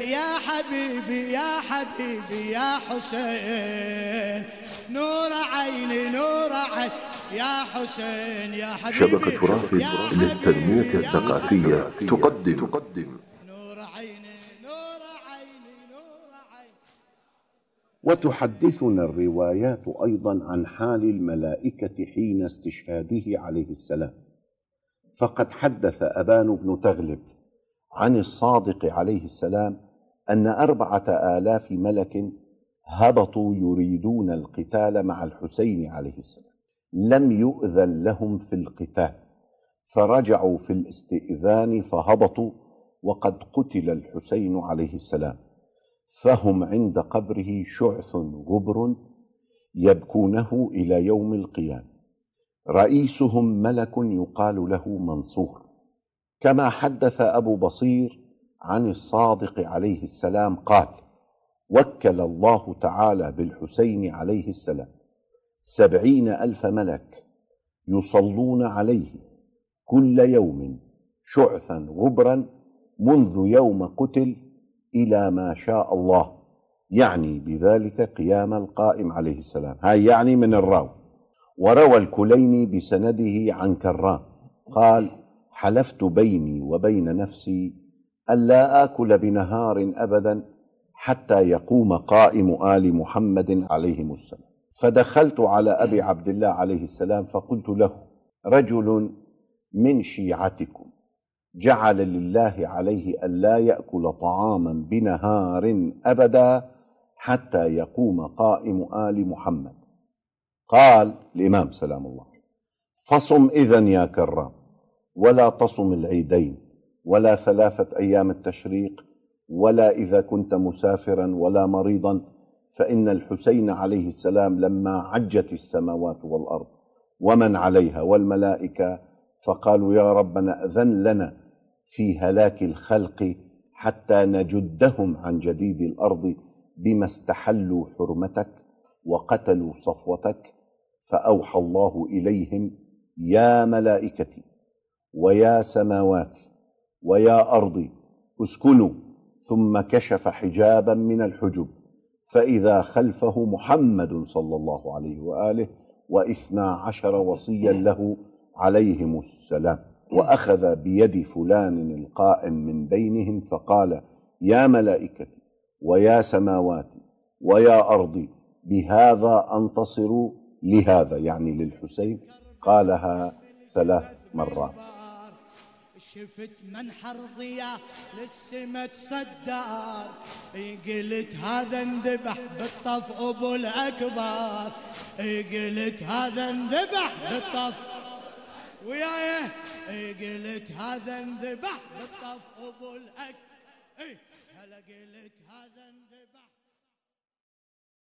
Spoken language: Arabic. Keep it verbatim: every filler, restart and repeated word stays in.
يا حبيبي يا حبيبي يا حسين، نور عيني نور عيني يا حسين يا حبيبي شبكة رافد يا للتنمية حبيبي يا الثقافية حبيبي تقدم نور عيني نور عيني نور عيني. وتحدثنا الروايات أيضا عن حال الملائكة حين استشهاده عليه السلام، فقد حدث أبان بن تغلب عن الصادق عليه السلام أن أربعة آلاف ملك هبطوا يريدون القتال مع الحسين عليه السلام، لم يؤذن لهم في القتال، فرجعوا في الاستئذان فهبطوا وقد قتل الحسين عليه السلام، فهم عند قبره شعث غبر يبكونه إلى يوم القيامة. رئيسهم ملك يقال له منصور، كما حدث أبو بصير عن الصادق عليه السلام قال: وكل الله تعالى بالحسين عليه السلام سبعين ألف ملك يصلون عليه كل يوم شعثا غبرا منذ يوم قتل إلى ما شاء الله، يعني بذلك قيام القائم عليه السلام. هاي يعني من الراوي. وروى الكليني بسنده عن كرام قال: حلفت بيني وبين نفسي ألا آكل بنهار أبدا حتى يقوم قائم آل محمد عليهم السلام. فدخلت على أبي عبد الله عليه السلام فقلت له: رجل من شيعتكم جعل لله عليه ألا يأكل طعاما بنهار أبدا حتى يقوم قائم آل محمد. قال الإمام سلام الله: فصم إذن يا كرام، ولا تصم العيدين ولا ثلاثة أيام التشريق ولا إذا كنت مسافرا ولا مريضا، فإن الحسين عليه السلام لما عجت السماوات والأرض ومن عليها والملائكة فقالوا: يا ربنا أذن لنا في هلاك الخلق حتى نجدهم عن جديد الأرض بما استحلوا حرمتك وقتلوا صفوتك. فأوحى الله إليهم: يا ملائكتي ويا سماواتي ويا أرضي اسكنوا، ثم كشف حجابا من الحجب فإذا خلفه محمد صلى الله عليه وآله واثنا عشر وصيا له عليهم السلام، وأخذ بيد فلان القائم من بينهم فقال: يا ملائكتي ويا سماواتي ويا أرضي بهذا أنتصروا لهذا، يعني للحسين، قالها ثلاث مرات. شفت منحر ضياء للسما تصدر، قلت هذا انذبح بالطف ابو الاكبر، قلت هذا انذبح بالطف وياي، قلت هذا انذبح بالطف ابو الاكبر، هلا قلت هذا انذبح